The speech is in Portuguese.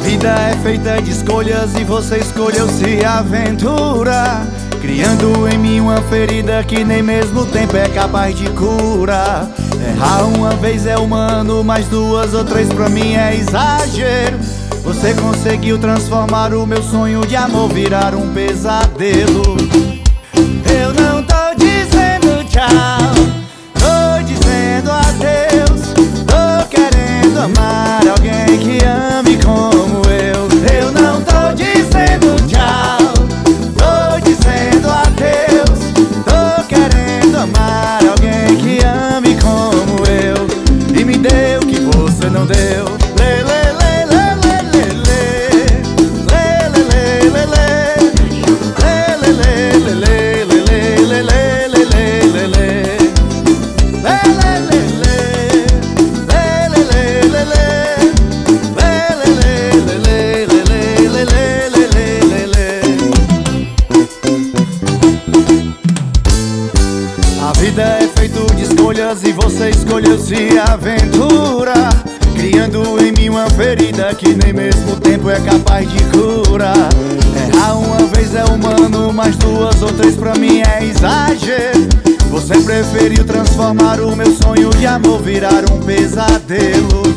vida é feita de escolhas e você escolheu se aventurar, criando em mim uma ferida que nem mesmo o tempo é capaz de curar. Errar uma vez é humano, mas duas ou três pra mim é exagero. Você conseguiu transformar o meu sonho de amor virar um pesadelo. Eu não tô dizendo tchau, tô dizendo adeus. Tô querendo amar alguém que ame como eu. Eu não tô dizendo tchau, tô dizendo adeus. Tô querendo amar alguém que ame como eu e me dê o que você não deu. Lê, lê, lê, lê, lê, lê, lê, lê, lê, lê, lê, lê, lê, lê, lê, lê, lê, lê. A vida é feita de escolhas e você escolheu se aventurar, criando em mim uma ferida que nem mesmo o tempo é capaz de curar. Errar uma vez é humano, mas duas ou três pra mim é exagero. Você preferiu transformar o meu sonho de amor virar um pesadelo.